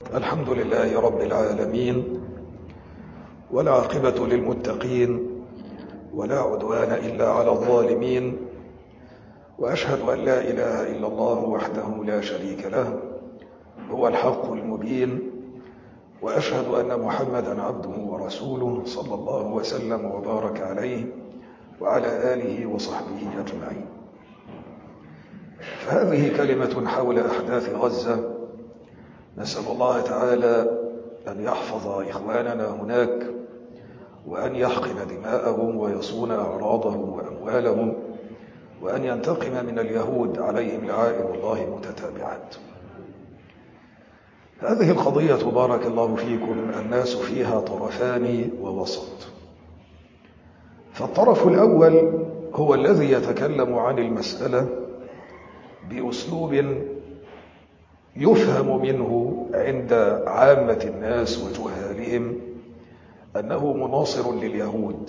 الحمد لله رب العالمين، والعاقبة للمتقين، ولا عدوان إلا على الظالمين، وأشهد أن لا إله إلا الله وحده لا شريك له هو الحق المبين، وأشهد أن محمدا عبده ورسوله صلى الله وسلم وبارك عليه وعلى آله وصحبه أجمعين. فهذه كلمة حول أحداث غزة، نسأل الله تعالى أن يحفظ إخواننا هناك، وأن يحقن دماءهم ويصون أعراضهم وأموالهم، وأن ينتقم من اليهود عليهم لعائن الله متتابعات. هذه القضية بارك الله فيكم الناس فيها طرفان ووسط. فالطرف الأول هو الذي يتكلم عن المسألة بأسلوب يفهم منه عند عامة الناس وجهالهم أنه مناصر لليهود.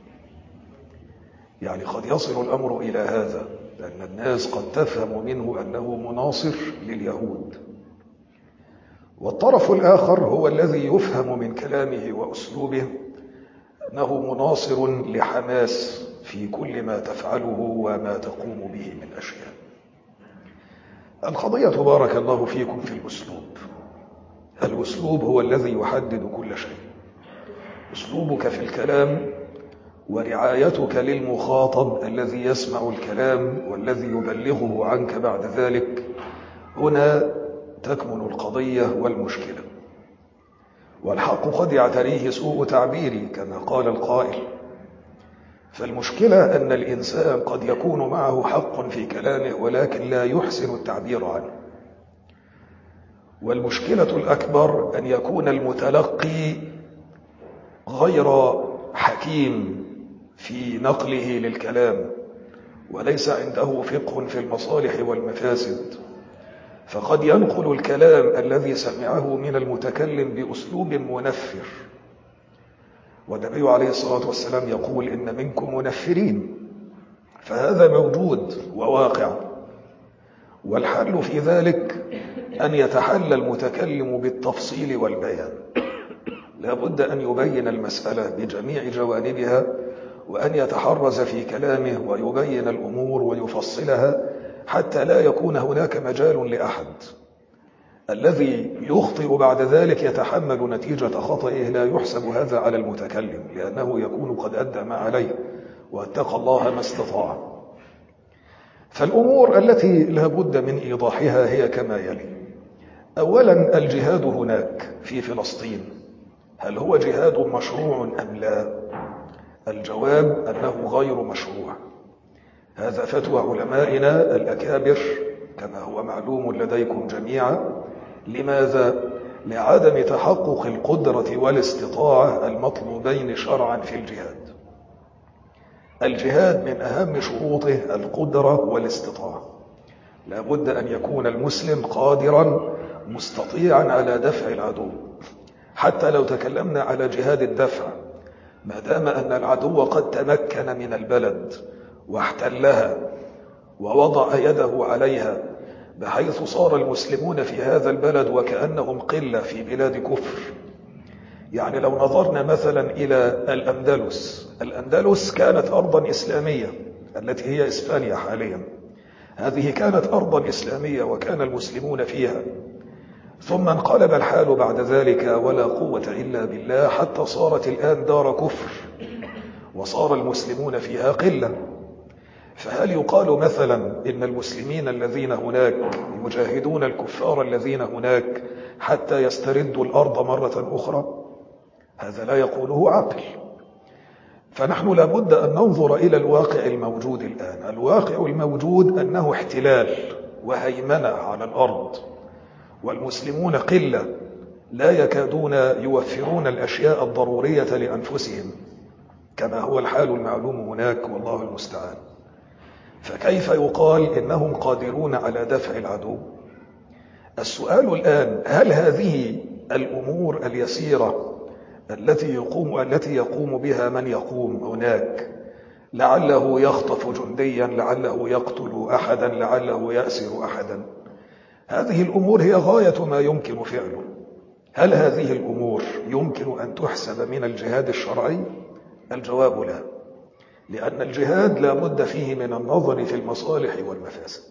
يعني قد يصل الأمر إلى هذا، لأن الناس قد تفهم منه أنه مناصر لليهود. والطرف الآخر هو الذي يفهم من كلامه وأسلوبه أنه مناصر لحماس في كل ما تفعله وما تقوم به من أشياء. القضية بارك الله فيكم في الأسلوب. الأسلوب هو الذي يحدد كل شيء. أسلوبك في الكلام ورعايتك للمخاطب الذي يسمع الكلام والذي يبلغه عنك بعد ذلك، هنا تكمن القضية والمشكلة. والحق قد يعتريه سوء تعبيري كما قال القائل. فالمشكلة أن الإنسان قد يكون معه حق في كلامه ولكن لا يحسن التعبير عنه. والمشكلة الأكبر أن يكون المتلقي غير حكيم في نقله للكلام، وليس عنده فقه في المصالح والمفاسد، فقد ينقل الكلام الذي سمعه من المتكلم بأسلوب منفر. والنبي عليه الصلاة والسلام يقول إن منكم منفرين، فهذا موجود وواقع. والحل في ذلك أن يتحلى المتكلم بالتفصيل والبيان. لا بد أن يبين المسألة بجميع جوانبها، وأن يتحرز في كلامه ويبين الأمور ويفصلها، حتى لا يكون هناك مجال لأحد. الذي يخطئ بعد ذلك يتحمل نتيجة خطئه، لا يحسب هذا على المتكلم، لأنه يكون قد أدى ما عليه واتقى الله ما استطاع. فالأمور التي لا بد من إيضاحها هي كما يلي. أولا، الجهاد هناك في فلسطين هل هو جهاد مشروع أم لا؟ الجواب أنه غير مشروع. هذا فتوى علمائنا الأكابر كما هو معلوم لديكم جميعا. لماذا؟ لعدم تحقق القدرة والاستطاعة المطلوبين شرعا في الجهاد. الجهاد من أهم شروطه القدرة والاستطاعة. لا بد أن يكون المسلم قادرا مستطيعا على دفع العدو. حتى لو تكلمنا على جهاد الدفع، ما دام أن العدو قد تمكن من البلد واحتلها ووضع يده عليها، بحيث صار المسلمون في هذا البلد وكأنهم قلة في بلاد كفر. يعني لو نظرنا مثلا إلى الأندلس كانت أرضا إسلامية، التي هي إسبانيا حاليا. هذه كانت أرضا إسلامية وكان المسلمون فيها، ثم انقلب الحال بعد ذلك ولا قوة إلا بالله، حتى صارت الآن دار كفر وصار المسلمون فيها قلة. فهل يقال مثلا إن المسلمين الذين هناك يجاهدون الكفار الذين هناك حتى يستردوا الأرض مرة أخرى؟ هذا لا يقوله عقل. فنحن لابد أن ننظر إلى الواقع الموجود الآن. الواقع الموجود أنه احتلال وهيمنة على الأرض، والمسلمون قلة لا يكادون يوفرون الأشياء الضرورية لأنفسهم كما هو الحال المعلوم هناك، والله المستعان. فكيف يقال إنهم قادرون على دفع العدو؟ السؤال الآن، هل هذه الأمور اليسيرة التي يقوم بها من يقوم هناك، لعله يخطف جنديا، لعله يقتل أحدا، لعله يأسر أحدا، هذه الأمور هي غاية ما يمكن فعله. هل هذه الأمور يمكن أن تحسب من الجهاد الشرعي؟ الجواب لا، لأن الجهاد لا بد فيه من النظر في المصالح والمفاسد.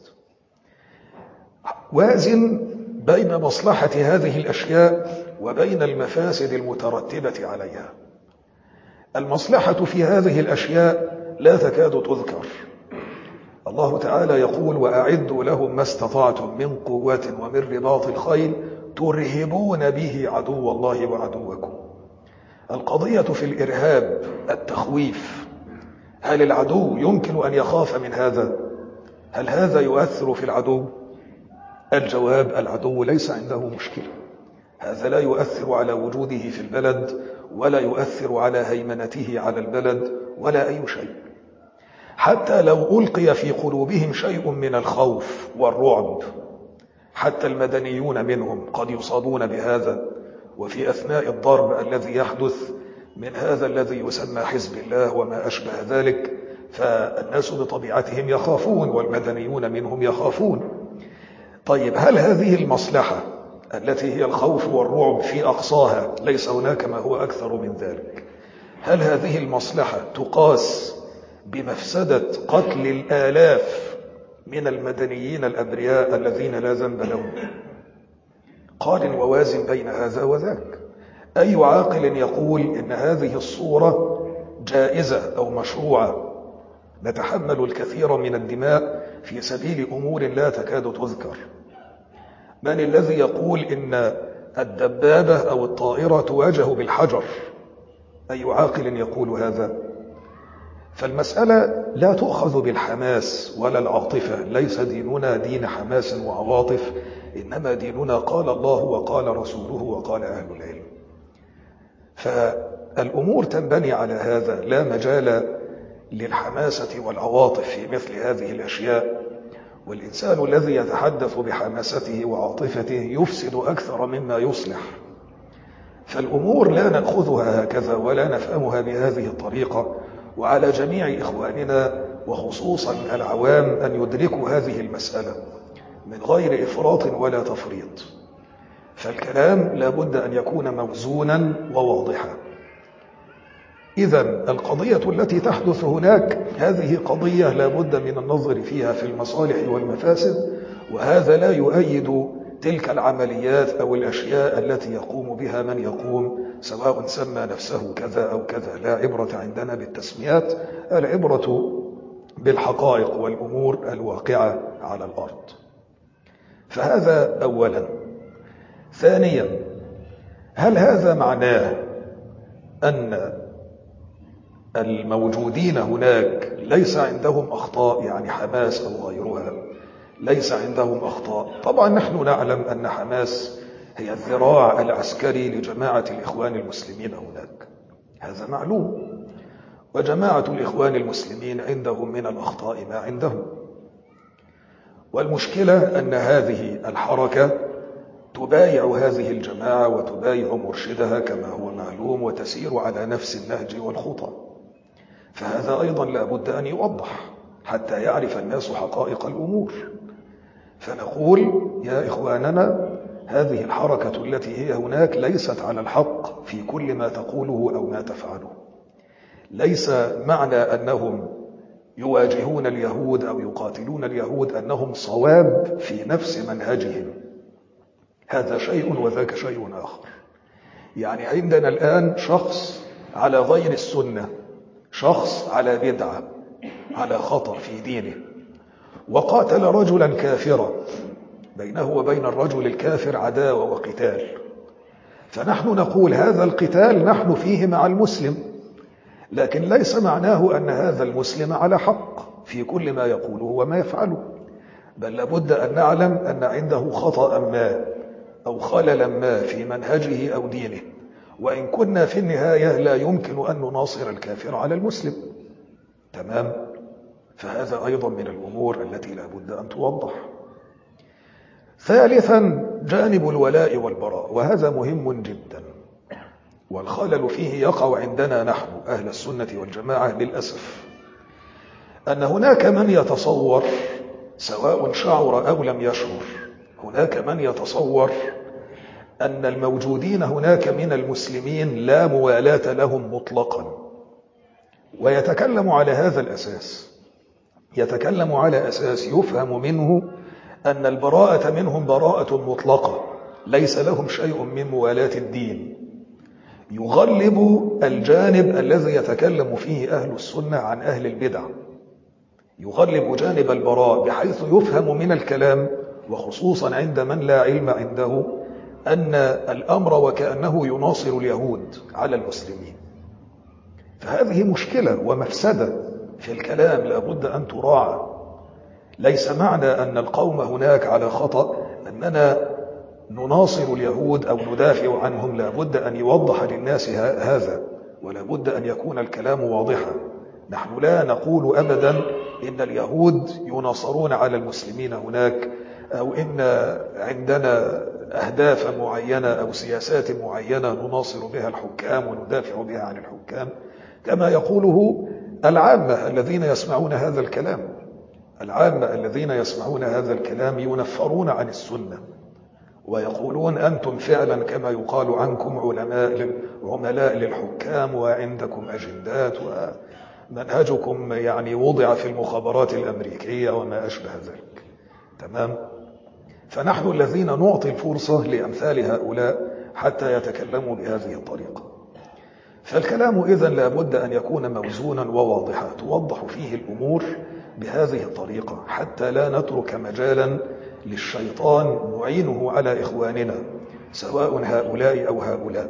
وازن بين مصلحة هذه الأشياء وبين المفاسد المترتبة عليها. المصلحة في هذه الأشياء لا تكاد تذكر. الله تعالى يقول: وأعدوا لهم ما استطعتم من قوة ومن رباط الخيل ترهبون به عدو الله وعدوكم. القضية في الإرهاب التخويف. هل العدو يمكن أن يخاف من هذا؟ هل هذا يؤثر في العدو؟ الجواب: العدو ليس عنده مشكلة. هذا لا يؤثر على وجوده في البلد، ولا يؤثر على هيمنته على البلد، ولا أي شيء. حتى لو ألقي في قلوبهم شيء من الخوف والرعب، حتى المدنيون منهم قد يصابون بهذا. وفي أثناء الضرب الذي يحدث من هذا الذي يسمى حزب الله وما أشبه ذلك، فالناس بطبيعتهم يخافون، والمدنيون منهم يخافون. طيب، هل هذه المصلحة التي هي الخوف والرعب في أقصاها، ليس هناك ما هو أكثر من ذلك، هل هذه المصلحة تقاس بمفسدة قتل الآلاف من المدنيين الأبرياء الذين لا ذنب لهم؟ قارن ووازن بين هذا وذاك. أي عاقل يقول إن هذه الصورة جائزة أو مشروعة، نتحمل الكثير من الدماء في سبيل أمور لا تكاد تذكر؟ من الذي يقول إن الدبابة أو الطائرة تواجه بالحجر؟ أي عاقل يقول هذا؟ فالمسألة لا تؤخذ بالحماس ولا العاطفة. ليس ديننا دين حماس وعواطف، إنما ديننا قال الله وقال رسوله وقال أهل العلم. فالأمور تنبني على هذا، لا مجال للحماسة والعواطف في مثل هذه الأشياء. والإنسان الذي يتحدث بحماسته وعاطفته يفسد أكثر مما يصلح. فالأمور لا نأخذها هكذا ولا نفهمها بهذه الطريقة. وعلى جميع إخواننا وخصوصا العوام أن يدركوا هذه المسألة من غير إفراط ولا تفريط. فالكلام لا بد أن يكون موزونا وواضحا. إذن القضية التي تحدث هناك هذه قضية لا بد من النظر فيها في المصالح والمفاسد، وهذا لا يؤيد تلك العمليات أو الأشياء التي يقوم بها من يقوم، سواء سمى نفسه كذا أو كذا. لا عبرة عندنا بالتسميات، العبرة بالحقائق والأمور الواقعة على الأرض. فهذا أولا. ثانيا، هل هذا معناه أن الموجودين هناك ليس عندهم أخطاء، يعني حماس أو غيرها ليس عندهم أخطاء؟ طبعا نحن نعلم أن حماس هي الذراع العسكري لجماعة الإخوان المسلمين هناك، هذا معلوم. وجماعة الإخوان المسلمين عندهم من الأخطاء ما عندهم. والمشكلة أن هذه الحركة تبايع هذه الجماعة وتبايع مرشدها كما هو معلوم، وتسير على نفس النهج والخطى. فهذا أيضا لا بد أن يوضح حتى يعرف الناس حقائق الأمور. فنقول: يا إخواننا، هذه الحركة التي هي هناك ليست على الحق في كل ما تقوله أو ما تفعله. ليس معنى أنهم يواجهون اليهود أو يقاتلون اليهود أنهم صواب في نفس منهجهم، هذا شيء وذاك شيء آخر. يعني عندنا الآن شخص على غير السنة، شخص على بدعة، على خطأ في دينه، وقاتل رجلا كافرا، بينه وبين الرجل الكافر عداوة وقتال. فنحن نقول هذا القتال نحن فيه مع المسلم، لكن ليس معناه أن هذا المسلم على حق في كل ما يقوله وما يفعله، بل لابد أن نعلم أن عنده خطأ ما أو خللا ما في منهجه أو دينه، وإن كنا في النهاية لا يمكن أن نناصر الكافر على المسلم. تمام؟ فهذا أيضا من الأمور التي لا بد أن توضح. ثالثا، جانب الولاء والبراء، وهذا مهم جدا، والخلل فيه يقع عندنا نحن أهل السنة والجماعة للأسف، أن هناك من يتصور، سواء شعر أو لم يشعر، هناك من يتصور أن الموجودين هناك من المسلمين لا موالاة لهم مطلقا، ويتكلم على هذا الأساس، يتكلم على أساس يفهم منه أن البراءة منهم براءة مطلقة، ليس لهم شيء من موالاة الدين. يغلب الجانب الذي يتكلم فيه أهل السنة عن أهل البدع، يغلب جانب البراء، بحيث يفهم من الكلام وخصوصا عند من لا علم عنده أن الأمر وكأنه يناصر اليهود على المسلمين. فهذه مشكلة ومفسدة في الكلام لابد أن تراعى. ليس معنى أن القوم هناك على خطأ أننا نناصر اليهود أو ندافع عنهم، لابد أن يوضح للناس هذا، ولابد أن يكون الكلام واضحا. نحن لا نقول أبدا إن اليهود يناصرون على المسلمين هناك، أو إن عندنا أهداف معينة أو سياسات معينة نناصر بها الحكام وندافع بها عن الحكام، كما يقوله العامة الذين يسمعون هذا الكلام. العامة الذين يسمعون هذا الكلام ينفرون عن السنة ويقولون أنتم فعلا كما يقال عنكم عملاء للحكام، وعندكم أجندات، ومنهجكم يعني وضع في المخابرات الأمريكية وما أشبه ذلك. تمام؟ فنحن الذين نعطي الفرصة لأمثال هؤلاء حتى يتكلموا بهذه الطريقة. فالكلام إذن لابد أن يكون موزونا وواضحا، توضح فيه الأمور بهذه الطريقة، حتى لا نترك مجالا للشيطان نعينه على إخواننا سواء هؤلاء أو هؤلاء.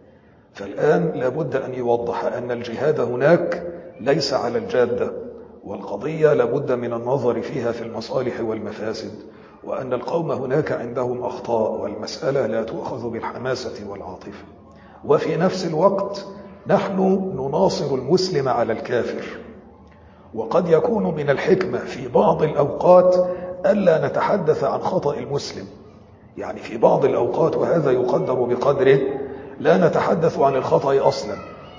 فالآن لابد أن يوضح أن الجهاد هناك ليس على الجادة، والقضية لابد من النظر فيها في المصالح والمفاسد، وأن القوم هناك عندهم أخطاء، والمسألة لا تؤخذ بالحماسة والعاطفة. وفي نفس الوقت نحن نناصر المسلم على الكافر، وقد يكون من الحكمة في بعض الأوقات ألا نتحدث عن خطأ المسلم، يعني في بعض الأوقات وهذا يقدر بقدره لا نتحدث عن الخطأ أصلا.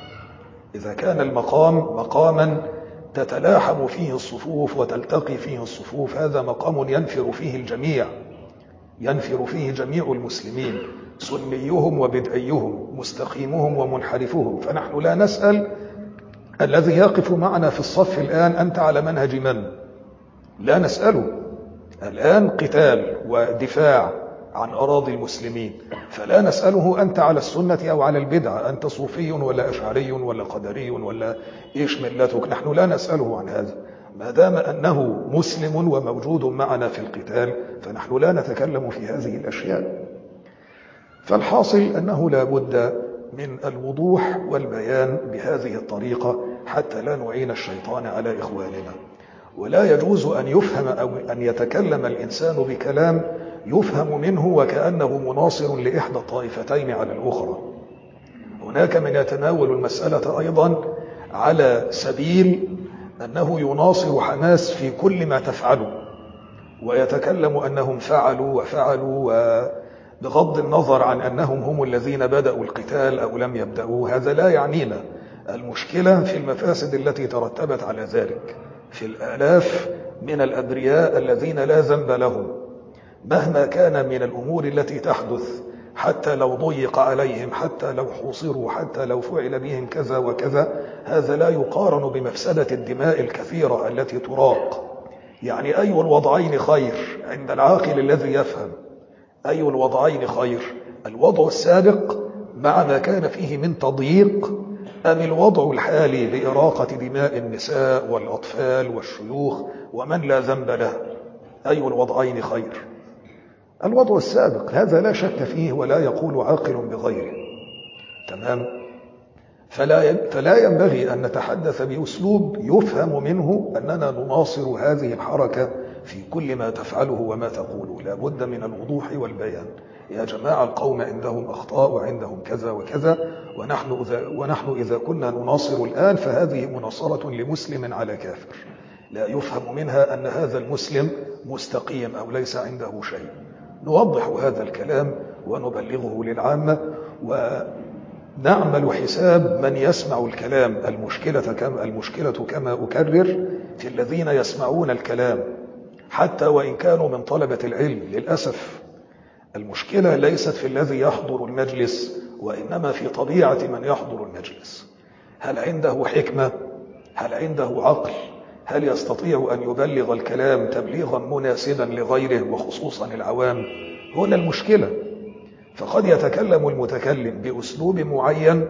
إذا كان المقام مقاما تتلاحم فيه الصفوف وتلتقي فيه الصفوف، هذا مقام ينفر فيه الجميع، ينفر فيه جميع المسلمين، سنيهم وبدعيهم، مستقيمهم ومنحرفهم. فنحن لا نسأل الذي يقف معنا في الصف الآن أنت على منهج من؟ لا نسأله. الآن قتال ودفاع عن أراضي المسلمين، فلا نسأله أنت على السنة أو على البدعة، أنت صوفي ولا أشعري ولا قدري ولا إيش ملتك، نحن لا نسأله عن هذا. ما دام أنه مسلم وموجود معنا في القتال فنحن لا نتكلم في هذه الأشياء. فالحاصل أنه لا بد من الوضوح والبيان بهذه الطريقة حتى لا نعين الشيطان على إخواننا. ولا يجوز أن يفهم أو أن يتكلم الإنسان بكلام يفهم منه وكأنه مناصر لإحدى الطائفتين على الأخرى. هناك من يتناول المسألة أيضا على سبيل أنه يناصر حماس في كل ما تفعله، ويتكلم أنهم فعلوا وفعلوا، بغض النظر عن أنهم هم الذين بدأوا القتال أو لم يبدأوا، هذا لا يعنينا. المشكلة في المفاسد التي ترتبت على ذلك، في الآلاف من الأبرياء الذين لا ذنب لهم مهما كان من الأمور التي تحدث، حتى لو ضيق عليهم، حتى لو حوصروا، حتى لو فعل بهم كذا وكذا، هذا لا يقارن بمفسدة الدماء الكثيرة التي تراق. يعني أي الوضعين خير عند العاقل الذي يفهم؟ أي الوضعين خير؟ الوضع السابق مع ما كان فيه من تضييق، أم الوضع الحالي بإراقة دماء النساء والأطفال والشيوخ ومن لا ذنب له؟ أي الوضعين خير؟ الوضع السابق، هذا لا شك فيه ولا يقول عاقل بغيره. تمام؟ فلا ينبغي أن نتحدث بأسلوب يفهم منه أننا نناصر هذه الحركة في كل ما تفعله وما تقوله. لا بد من الوضوح والبيان. يا جماعة القوم عندهم أخطاء وعندهم كذا وكذا، ونحن إذا كنا نناصر الآن فهذه مناصرة لمسلم على كافر، لا يفهم منها أن هذا المسلم مستقيم أو ليس عنده شيء. نوضح هذا الكلام ونبلغه للعامة، ونعمل حساب من يسمع الكلام. المشكلة كما أكرر في الذين يسمعون الكلام، حتى وإن كانوا من طلبة العلم. للأسف المشكلة ليست في الذي يحضر المجلس، وإنما في طبيعة من يحضر المجلس. هل عنده حكمة؟ هل عنده عقل؟ هل يستطيع أن يبلغ الكلام تبليغا مناسبا لغيره وخصوصا العوام؟ هنا المشكلة. فقد يتكلم المتكلم بأسلوب معين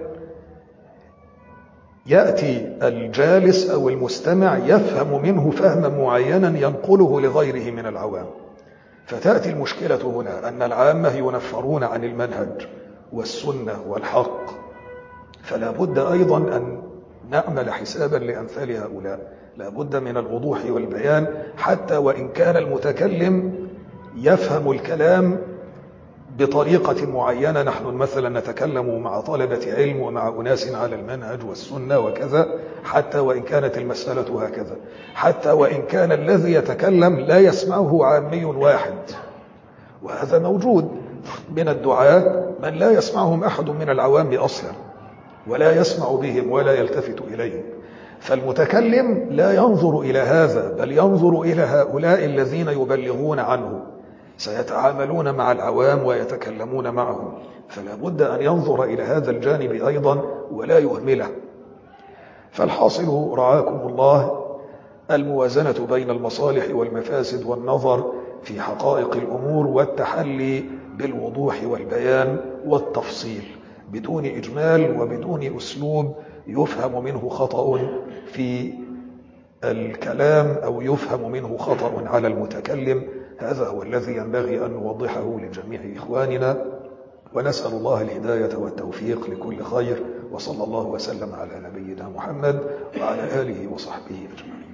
يأتي الجالس أو المستمع يفهم منه فهما معينا ينقله لغيره من العوام. فتأتي المشكلة هنا أن العامة ينفرون عن المنهج والسنة والحق، فلا بد أيضا أن نعمل حسابا لأمثال هؤلاء. لا بد من الوضوح والبيان، حتى وإن كان المتكلم يفهم الكلام بطريقة معينة. نحن مثلا نتكلم مع طلبة علم ومع أناس على المنهج والسنة وكذا، حتى وإن كانت المسألة هكذا، حتى وإن كان الذي يتكلم لا يسمعه عامي واحد، وهذا موجود من الدعاة من لا يسمعهم أحد من العوام أصلا، ولا يسمع بهم ولا يلتفت إليهم. فالمتكلم لا ينظر إلى هذا، بل ينظر إلى هؤلاء الذين يبلغون عنه، سيتعاملون مع العوام ويتكلمون معهم، فلا بد أن ينظر إلى هذا الجانب أيضا ولا يهمله. فالحاصل رعاكم الله الموازنة بين المصالح والمفاسد والنظر في حقائق الأمور والتحلي بالوضوح والبيان والتفصيل بدون إجمال وبدون أسلوب يفهم منه خطأ في الكلام أو يفهم منه خطأ على المتكلم. هذا هو الذي ينبغي أن نوضحه لجميع إخواننا، ونسأل الله الهداية والتوفيق لكل خير، وصلى الله وسلم على نبينا محمد وعلى آله وصحبه أجمعين.